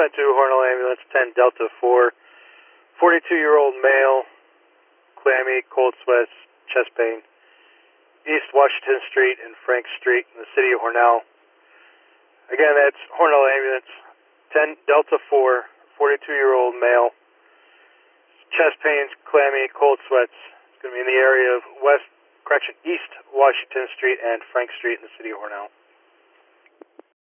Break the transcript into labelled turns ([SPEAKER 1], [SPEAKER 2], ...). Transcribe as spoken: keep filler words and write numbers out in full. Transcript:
[SPEAKER 1] percent to Hornell Ambulance, ten Delta four, forty-two-year-old male, clammy, cold sweats, chest pain, East Washington Street and Frank Street in the city of Hornell. Again, that's Hornell Ambulance, ten Delta four, forty-two-year-old male, chest pains, clammy, cold sweats. It's going to be in the area of West, correction, East Washington Street and Frank Street in the city of Hornell.